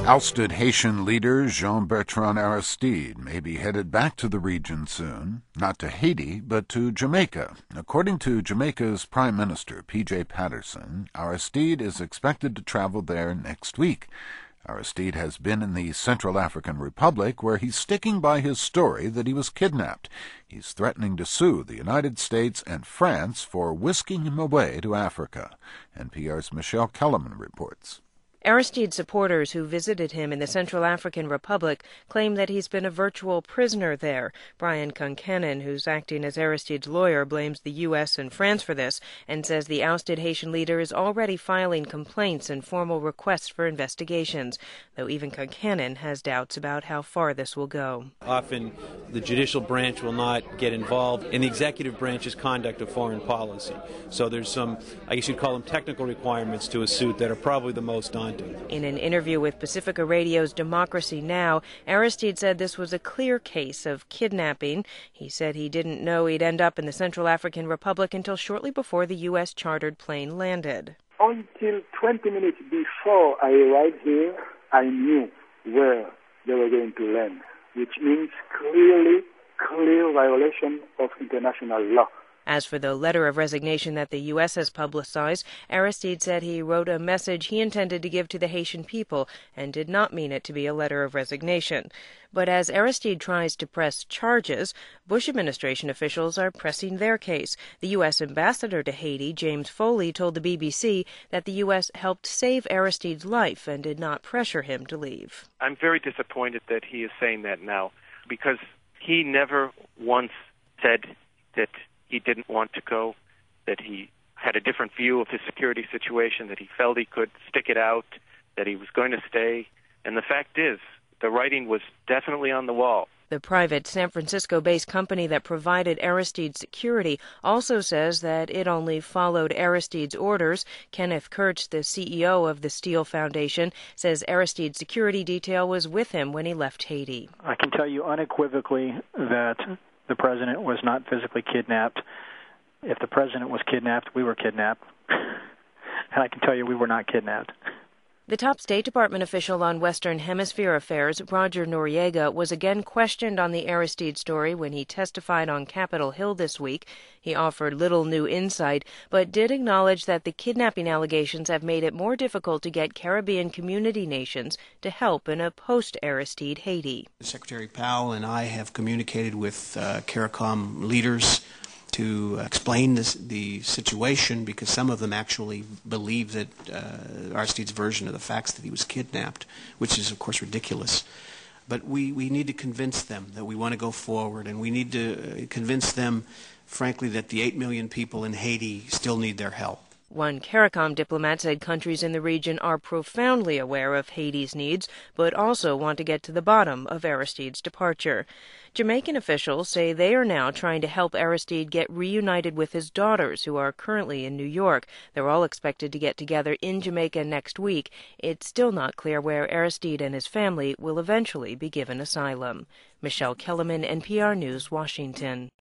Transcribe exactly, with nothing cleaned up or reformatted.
Ousted Haitian leader Jean-Bertrand Aristide may be headed back to the region soon, not to Haiti, but to Jamaica. According to Jamaica's Prime Minister, P J Patterson, Aristide is expected to travel there next week. Aristide has been in the Central African Republic, where he's sticking by his story that he was kidnapped. He's threatening to sue the United States and France for whisking him away to Africa. N P R's Michelle Kellerman reports. Aristide supporters who visited him in the Central African Republic claim that he's been a virtual prisoner there. Brian Concannon, who's acting as Aristide's lawyer, blames the U S and France for this and says the ousted Haitian leader is already filing complaints and formal requests for investigations, though even Concannon has doubts about how far this will go. Often the judicial branch will not get involved in the executive branch's conduct of foreign policy. So there's some, I guess you'd call them technical requirements to a suit that are probably the most daunting. In an interview with Pacifica Radio's Democracy Now!, Aristide said this was a clear case of kidnapping. He said he didn't know he'd end up in the Central African Republic until shortly before the U S chartered plane landed. Until twenty minutes before I arrived here, I knew where they were going to land, which means clearly, clear violation of international law. As for the letter of resignation that the U S has publicized, Aristide said he wrote a message he intended to give to the Haitian people and did not mean it to be a letter of resignation. But as Aristide tries to press charges, Bush administration officials are pressing their case. The U S ambassador to Haiti, James Foley, told the B B C that the U S helped save Aristide's life and did not pressure him to leave. I'm very disappointed that he is saying that now, because he never once said that he didn't want to go, that he had a different view of his security situation, that he felt he could stick it out, that he was going to stay. And the fact is, the writing was definitely on the wall. The private San Francisco-based company that provided Aristide's security also says that it only followed Aristide's orders. Kenneth Kurtz, the C E O of the Steele Foundation, says Aristide's security detail was with him when he left Haiti. I can tell you unequivocally that the president was not physically kidnapped. If the president was kidnapped, we were kidnapped. And I can tell you we were not kidnapped. The top State Department official on Western Hemisphere affairs, Roger Noriega, was again questioned on the Aristide story when he testified on Capitol Hill this week. He offered little new insight, but did acknowledge that the kidnapping allegations have made it more difficult to get Caribbean community nations to help in a post-Aristide Haiti. Secretary Powell and I have communicated with uh, CARICOM leaders to explain this, the situation, because some of them actually believe that uh, Aristide's version of the facts that he was kidnapped, which is, of course, ridiculous. But we, we need to convince them that we want to go forward, and we need to convince them, frankly, that the eight million people in Haiti still need their help. One CARICOM diplomat said countries in the region are profoundly aware of Haiti's needs, but also want to get to the bottom of Aristide's departure. Jamaican officials say they are now trying to help Aristide get reunited with his daughters, who are currently in New York. They're all expected to get together in Jamaica next week. It's still not clear where Aristide and his family will eventually be given asylum. Michelle Kellerman, N P R News, Washington.